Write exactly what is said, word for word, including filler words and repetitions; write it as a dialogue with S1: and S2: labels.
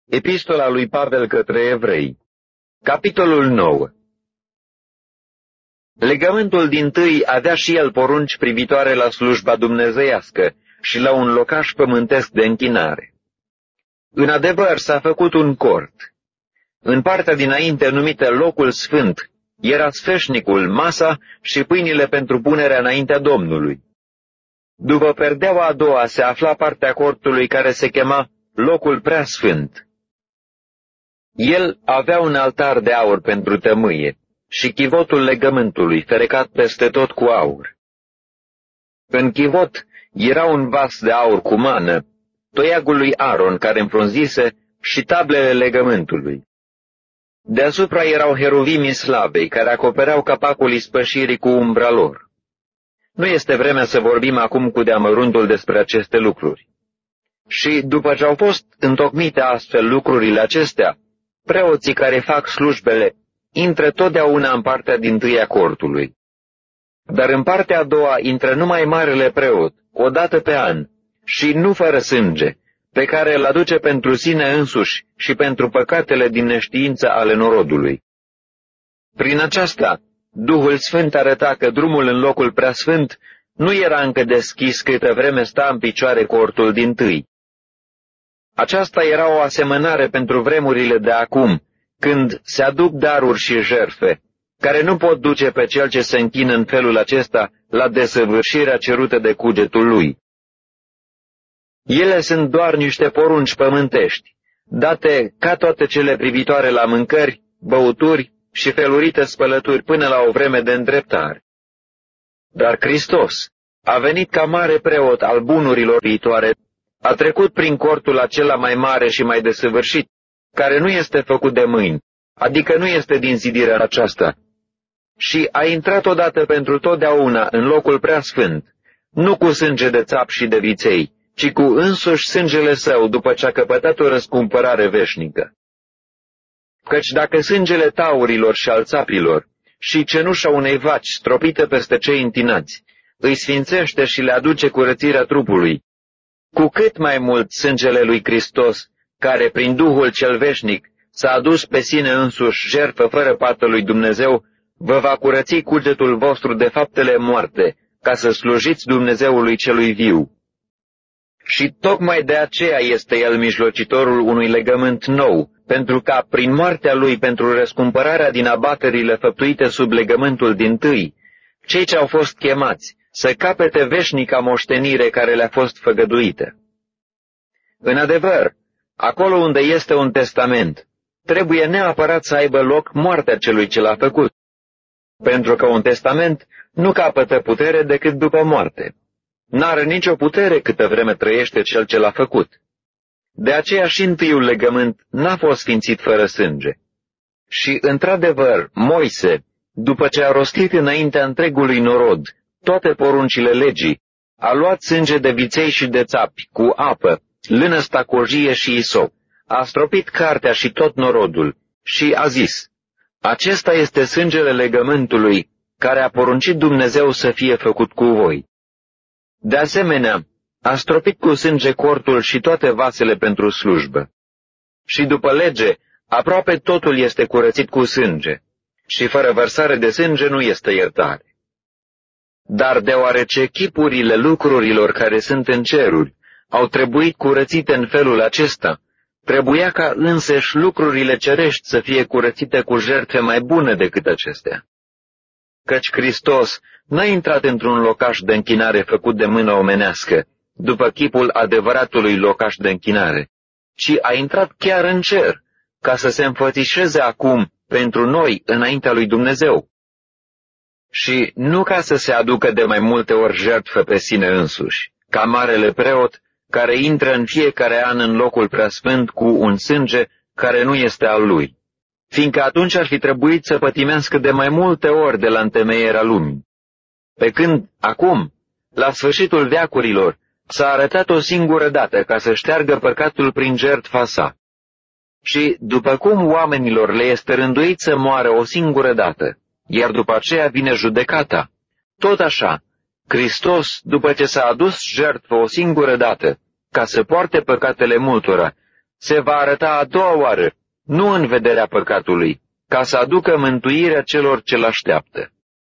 S1: Epistola lui Pavel către Evrei, capitolul nouă. Legământul dintâi avea și el porunci privitoare la slujba dumnezeiască și la un locaș pământesc de închinare. În adevăr s-a făcut un cort. În partea dinainte numită locul sfânt era sfeșnicul, masa și pâinile pentru punerea înaintea Domnului. După perdeaua a doua se afla partea cortului care se chema locul preasfânt. El avea un altar de aur pentru tămâie și chivotul legământului, ferecat peste tot cu aur. În chivot era un vas de aur cu mană, toiagul lui Aron care înfrunzise și tablele legământului. Deasupra erau heruvimii slavei care acopereau capacul ispășirii cu umbra lor. Nu este vremea să vorbim acum cu deamăruntul despre aceste lucruri. Și după ce au fost întocmite astfel lucrurile acestea, preoții care fac slujbele intră totdeauna în partea dintâi a cortului. Dar în partea a doua intră numai marele preot, o dată pe an, și nu fără sânge, pe care îl aduce pentru sine însuși și pentru păcatele din neștiință ale norodului. Prin aceasta, Duhul Sfânt arăta că drumul în locul preasfânt nu era încă deschis câtă vreme sta în picioare cortul dintâi. Aceasta era o asemănare pentru vremurile de acum, când se aduc daruri și jertfe, care nu pot duce pe cel ce se închină în felul acesta la desăvârșirea cerută de cugetul lui. Ele sunt doar niște porunci pământești, date ca toate cele privitoare la mâncări, băuturi și felurite spălături până la o vreme de îndreptare. Dar Hristos a venit ca mare preot al bunurilor viitoare, a trecut prin cortul acela mai mare și mai desăvârșit, care nu este făcut de mâini, adică nu este din zidirea aceasta, și a intrat odată pentru totdeauna în locul preasfânt, nu cu sânge de țap și de viței, ci cu însuși sângele său după ce a căpătat o răscumpărare veșnică. Căci dacă sângele taurilor și al țapilor și cenușa unei vaci stropite peste cei întinați îi sfințește și le aduce curățirea trupului, cu cât mai mult sângele lui Hristos, care prin Duhul cel veșnic s-a adus pe sine însuși jertfă fără pată lui Dumnezeu, vă va curăți cugetul vostru de faptele moarte, ca să slujiți Dumnezeului celui viu. Și tocmai de aceea este el mijlocitorul unui legământ nou, pentru ca, prin moartea lui pentru răscumpărarea din abaterile făptuite sub legământul dintâi, cei ce au fost chemați să capete veșnica moștenire care le-a fost făgăduită. În adevăr, acolo unde este un testament, trebuie neapărat să aibă loc moartea celui ce l-a făcut, pentru că un testament nu capătă putere decât după moarte. N-are nicio putere câtă vreme trăiește cel ce l-a făcut. De aceea și întâiul legământ n-a fost sfințit fără sânge. Și, într-adevăr, Moise, după ce a rostit înaintea întregului norod toate poruncile legii, a luat sânge de viței și de țapi, cu apă, lână stacojie și isop, a stropit cartea și tot norodul și a zis: acesta este sângele legământului care a poruncit Dumnezeu să fie făcut cu voi. De asemenea, a stropit cu sânge cortul și toate vasele pentru slujbă. Și după lege, aproape totul este curățit cu sânge, și fără vărsare de sânge nu este iertare. Dar deoarece chipurile lucrurilor care sunt în ceruri au trebuit curățite în felul acesta, trebuia ca însăși lucrurile cerești să fie curățite cu jertfe mai bune decât acestea. Căci Hristos n-a intrat într-un locaș de închinare făcut de mână omenească, după chipul adevăratului locaș de închinare, ci a intrat chiar în cer, ca să se înfățișeze acum pentru noi înaintea lui Dumnezeu. Și nu ca să se aducă de mai multe ori jertfă pe sine însuși, ca marele preot, care intră în fiecare an în locul preasfânt cu un sânge care nu este al lui, fiindcă atunci ar fi trebuit să pătimească de mai multe ori de la întemeierea lumii. Pe când, acum, la sfârșitul veacurilor, s-a arătat o singură dată ca să șteargă păcatul prin jertfa sa. Și, după cum oamenilor le este rânduit să moară o singură dată, iar după aceea vine judecata, tot așa, Hristos, după ce s-a adus jertfă o singură dată, ca să poarte păcatele multora, se va arăta a doua oară, nu în vederea păcatului, ca să aducă mântuirea celor ce-l așteaptă.